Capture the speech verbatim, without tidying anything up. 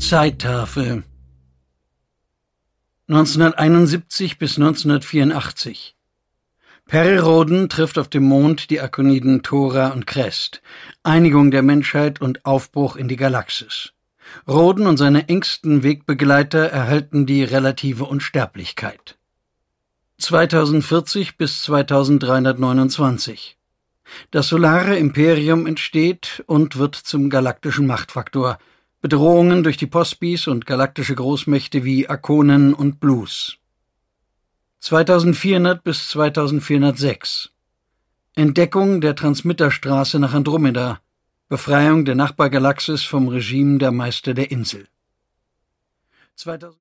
Zeittafel neunzehnhunderteinundsiebzig bis neunzehnhundertvierundachtzig. Perry Rhodan trifft auf dem Mond die Arkoniden Thora und Crest. Einigung der Menschheit und Aufbruch in die Galaxis. Rhodan und seine engsten Wegbegleiter erhalten die relative Unsterblichkeit. zweitausendvierzig bis zweitausenddreihundertneunundzwanzig. Das solare Imperium entsteht und wird zum galaktischen Machtfaktor. Bedrohungen durch die Postbis und galaktische Großmächte wie Arkonen und Blues. zweitausendvierhundert bis zweitausendvierhundertsechs. Entdeckung der Transmitterstraße nach Andromeda. Befreiung der Nachbargalaxis vom Regime der Meister der Insel. zweitausend